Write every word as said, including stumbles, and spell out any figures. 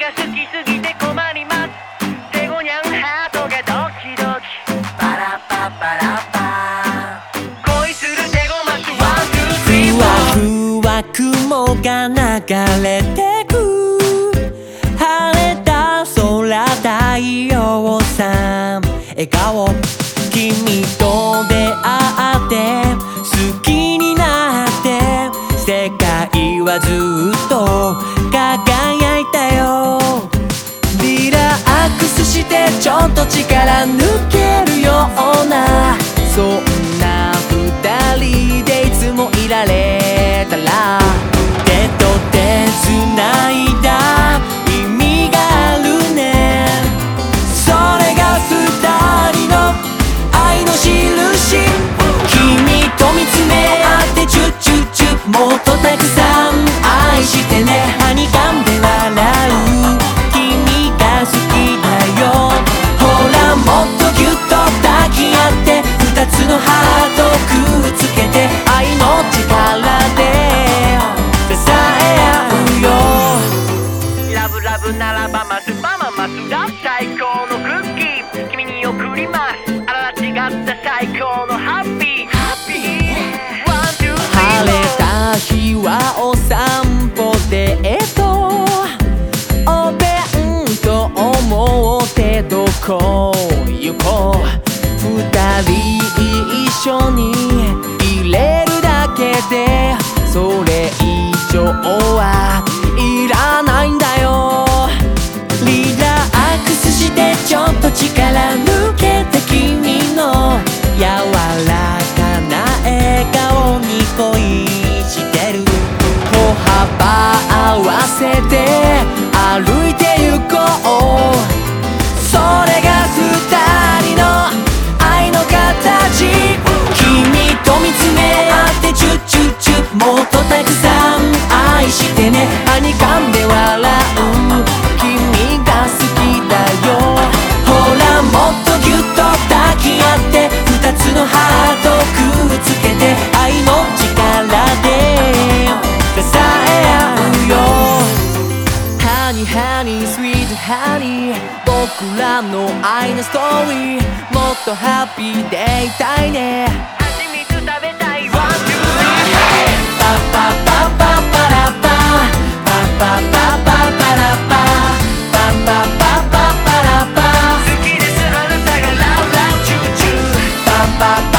が好きすぎて困ります。手ごにゃんハートがドキドキパラパパラパ恋する手ごますワンツースリーフォー。 ふわふわ雲が流れてく晴れた空太陽さん笑顔君と出会って好きになって世界はずっと輝いたよ。リラックスしてちょっと力抜けるようなそんな二人でいつもいられたら手と手繋いだ意味があるね。それが二人の愛の印。君と見つめ合ってチュッチュッチュもっとたくさん愛してね。はにかんで笑う君が好きだよ。ほらもっとギュッと抱き合って二つのハートくっつけて愛の力で支え合うよ。 ラブラブならばますママますが最高のクッキー君に送ります。あらら違った最高のハッピーハッピーワンツースリー晴れた日はお散歩デートお弁当持ってどこ行こう。二人一緒にいれるだけでそれ以上はいらないんだよ。リラックスしてちょっと力抜けて君の柔らかな笑顔に恋してる。歩幅合わせて歩いて行こう。それが二人の愛の形。君と見つめ合ってチュッチュッチュもっとたくさん愛してね。はにかんで笑う君が好きだよ。ほらもっとギュッと抱き合って二つのハートくっつけて愛の力で支え合うよ。ハニーハニースイートハニー僕らの愛のストーリーもっとハッピーでいたいね。 蜂蜜食べたいワンツースリーパパパパパラパパパパパパラパパパパパパラパ好きですあなたがラブラブチューチューパパ